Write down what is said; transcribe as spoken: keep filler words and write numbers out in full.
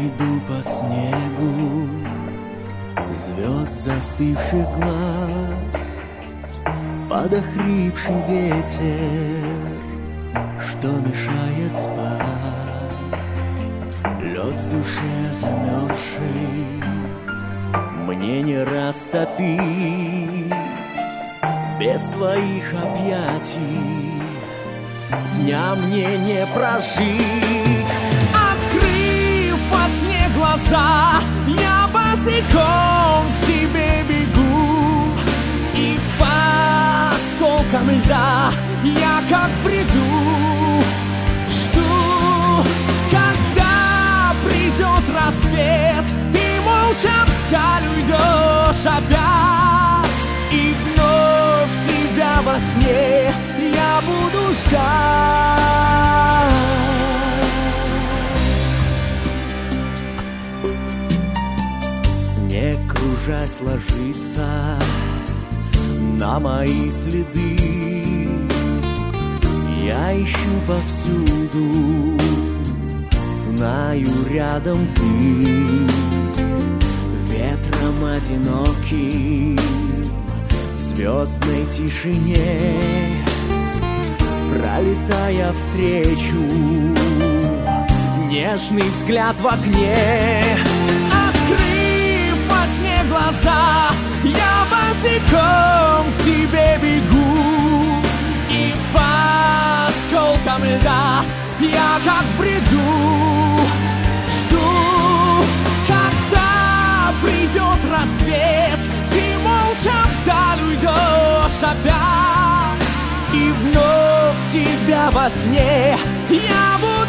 Иду по снегу, звезд застывших глаз, под охрипший ветер, что мешает спать. Лед в душе замерзший мне не растопить, без твоих объятий дня мне не прожить. Открыв во сне глаза, я босиком к тебе бегу, и по осколкам льда я как приду. Жду, когда придет рассвет, ты молча вдаль уйдешь опять, и вновь тебя во сне я буду ждать. Снег, кружась, ложится на мои следы. Я ищу повсюду, знаю, рядом ты. Ветром одиноким в звездной тишине, пролетая встречу, нежный взгляд в окне. Открыв во сне глаза, я босиком к тебе бегу, и по осколкам льда я как приду. Жду, когда придет рассвет, ты молча вдаль уйдешь опять, и вновь тебя во сне я буду